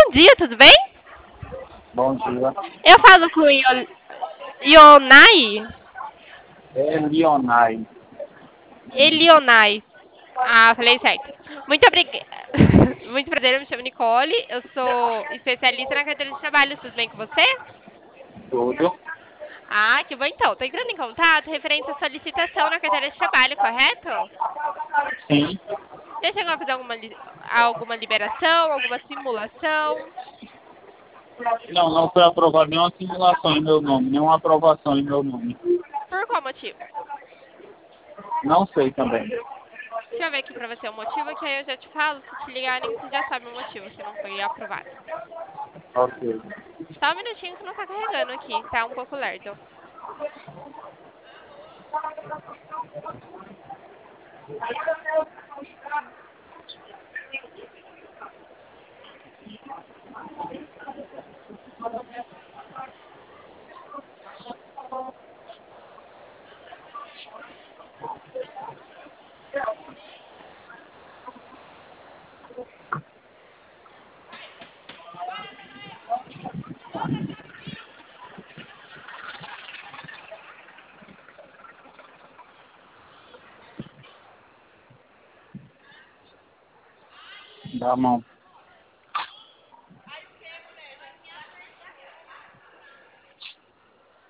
Bom dia, tudo bem? Bom dia. Eu falo com Ionai. É Lionai. Elionai. Ah, falei certo. Muito obrigada. Muito prazer, eu me chamo Nicole. Eu sou especialista na carteira de trabalho. Tudo bem com você? Tudo? Ah, que bom então. Tô entrando em contato referente à solicitação na carteira de trabalho, correto? Sim. Já chegou a fazer alguma liberação, alguma simulação? Não, não foi aprovado nenhuma simulação em meu nome, nenhuma aprovação em meu nome. Por qual motivo? Não sei também. Deixa eu ver aqui pra você o motivo, que aí eu já te falo. Se te ligarem, você já sabe o motivo que não foi aprovado. Ok. Só um minutinho que não tá carregando aqui, tá um pouco lerdo. Dá a mão.